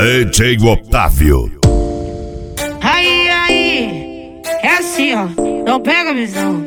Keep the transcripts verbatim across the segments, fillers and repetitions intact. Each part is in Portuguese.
D J Otávio. Aí, aí, é assim, ó, não pega a visão.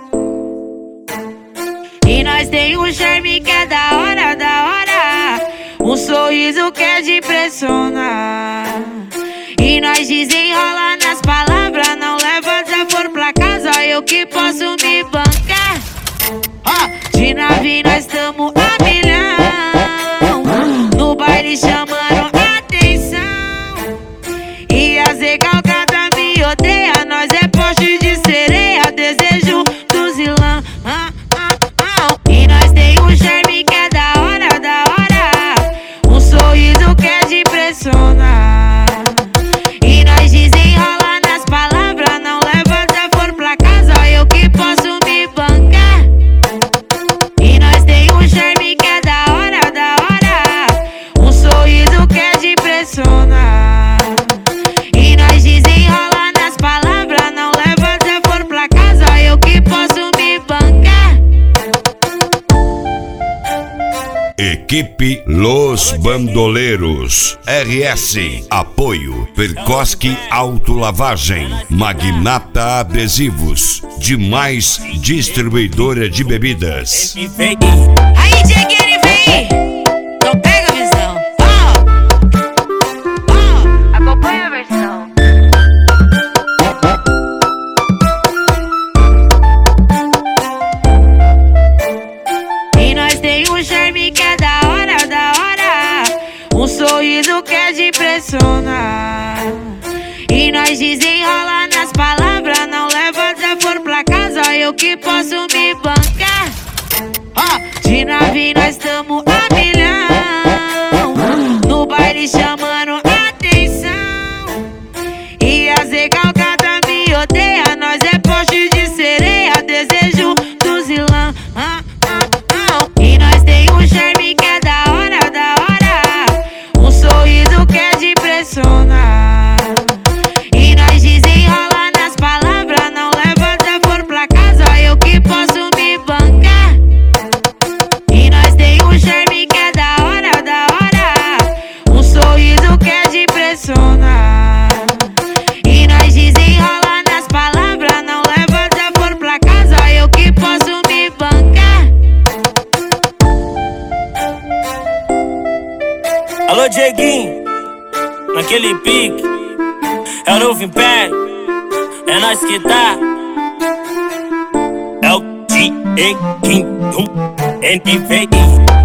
E nós tem um charme que é da hora, da hora, um sorriso que é de impressionar. E nós desenrola nas palavras, não leva desaforo pra casa, eu que posso me bancar. Ó, de nave nós tamo a milhão, no baile chamando atenção. E as recalcadas me odeia, nós é poste de sereia, desejo do zilão. Ah, ah, ah. E nós tem um charme que é da hora, da hora, um sorriso que é de impressionar. E nós desenrola nas palavras, não leva desaforo pra casa, eu que posso me bancar. E nós tem um charme que é da hora, da hora, um sorriso que é de impressionar. E nós desenrola nas palavras, não leva desaforo pra casa, eu que posso me bancar. Equipe Los Bandoleiros. R S Apoio Percosque Autolavagem, Magnata Adesivos, Demais Distribuidora de Bebidas. Aí, Dieguinho, vem! Não pega a visão. Ó, ó, acompanha a versão. E nós tem um charme que é da hora, da hora, um sorriso que é de impressionar. E nós desenrola nas palavras, não leva desaforo pra casa, eu que posso me bancar. Ó, de nave nós tamo a milhão, no baile chamando atenção. E as recalcadas me odeia, nós é poste de sereia, desejo do zilão. Ah, ah, ah. E nós tem um charme que é da hora, da hora, um sorriso que é de impressionar. E nós desenrola nas palavras, não leva desaforo pra casa, eu que posso me bancar. E nós tem um charme que é da hora, da hora, um sorriso que é de impressionar. E nós desenrola nas palavras, não leva desaforo pra casa, eu que posso me bancar. Alô, Dieguinho, naquele pique, é o novo império, é nós que tá. É o Dieguinho, N V I.